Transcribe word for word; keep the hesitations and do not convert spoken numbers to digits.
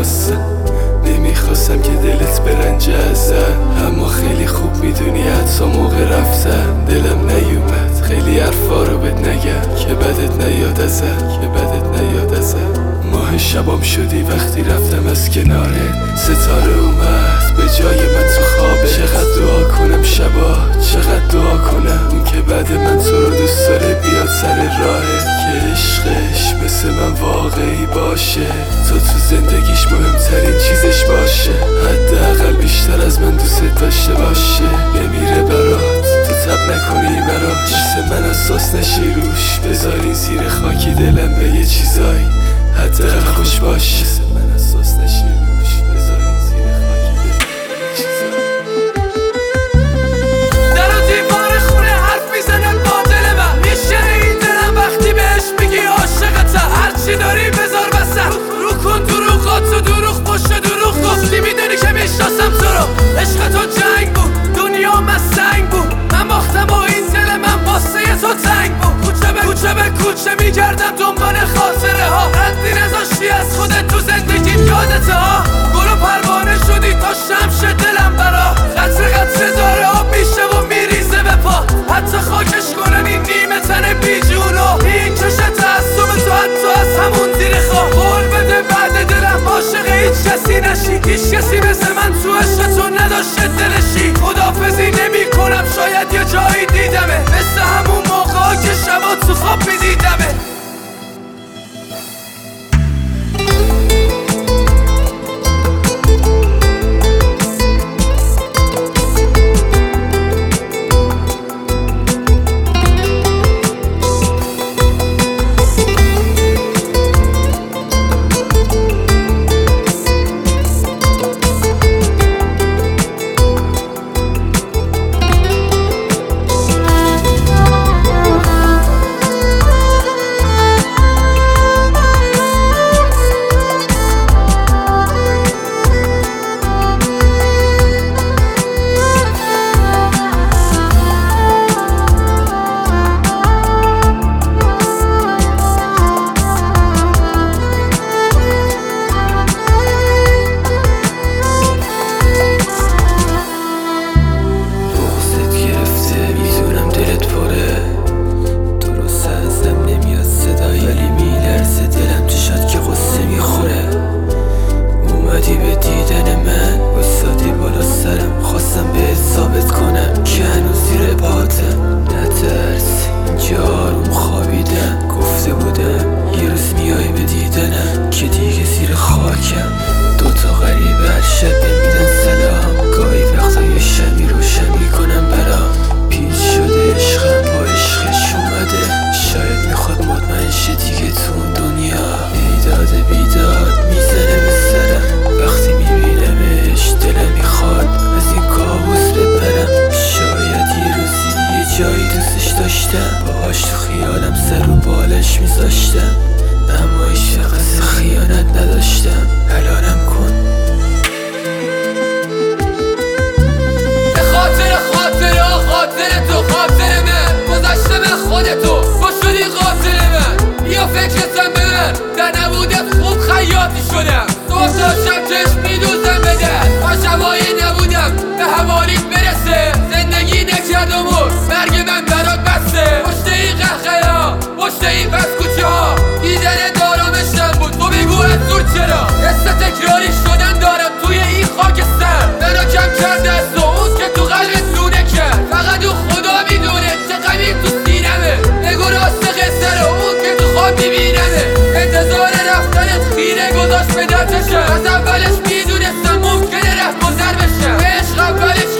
میخواستم نمیخواستم که دلت برنجه ازم، اما خیلی خوب میدونی حتی موقع رفتم دلم نیومد خیلی حرفا رو بهت نگم که بدت نیاد ازم، که بدت نیاد ازم. ماه شبام شدی وقتی رفتم از کنارت، ستاره اومد به جای من تو خوابه. چقدر دعا کنم شبا، چقدر دعا کنم اون که بعد من تو رو دوست داره بیاد سر راهه، که عشقش مثل من واقعی باشه، تو تو زندگیش مهمترین چیزش باشه، حداقل بیشتر از من دوست داشته باشه. بمیره برات تو تب نکنی براش، مثل من اساس نشی روش، بذاری زیر خاکی دلم به یه چیزایی حداقل خوش باشه. مثل من اساس نشی روش، بذاری زیر خاکی دلم به یه چیزایی. در و دیوار خونه حرف میزنه با دل من، میشنه این دلم وقتی بهش میگی عاشقتم. هرچی داری بذار وسط، رو کن دروغاتو، دروغ پشت دروغ گفتی، میدونی که میشناسم تو رو. عشق تو جنگ بود، دنیا مسنگ بود، من باختم و این دل من واسه تو تنگ بود. کوچه به کوچه به کوچه میگردم دنبال خاطره ها، ردی نذاشتی از خودت تو زندگی یادته ها. گل و پروانه شدی تا شمش دلم برا، قطره قطره داره آب میشه و میریزه به پا، حتی خاکش کنن این نیمه تن بی جونو. این کشه تعصب تو حتی از همون زیر خواه، قول بده بعد دلم عاشق هیچ کسی نشی، هیچ کسی مثل من تو عشق تو نداشته دلشی. خدافزی نمی کنم شاید یه جایی دیدمه، مثل همون موقع که شبا تو خواب میدیدمه. دوتا غریبه هر شب بمیدن سلام، گاهی وقتا یه شبی روشن میکنم برام. پیچ شده عشقم با عشقش اومده، شاید میخواد مطمئن شه دیگه تو اون دنیا. بیداد بیداد میزنه به سرم، وقتی میبینمش دلم میخواد از این کابوس بپرم. شاید یه روزی یه جایی دوستش داشتم، باهاش تو خیالم سر و بالش میذاشتم، اما هیچ وقت خیانت نداشتم. حلالم کن به خاطر خاطر ها، خاطر تو، خاطر من گذشته من خودتو، تو شدی قاتل من. بیا فکرتم به من، در نبودت خوب خیاطی شدم، تو شب چشم میدوزم به در، تا شبایی نبودم به حوالیت برسه. زندگی نکرد و مرد، مرگ من برات بسته. پشت این قهقه ها، پشت این پس کوچه ها، دیدن دارامشم بود، تو بگو از دور چرا. حس تکراری شدن دارم توی این خاکستر، منو کم کرده از تو اون که تو قلبت لونه کرد. فقط اون خدا میدونه چه غمی تو سینمه، نگو راست قصه رو اون که تو خواب میبینمه. انتظار رفتنت خیره گذاشت به دردشم، از اولش میدونستم ممکنه رفت گذر بشم. عشق اولش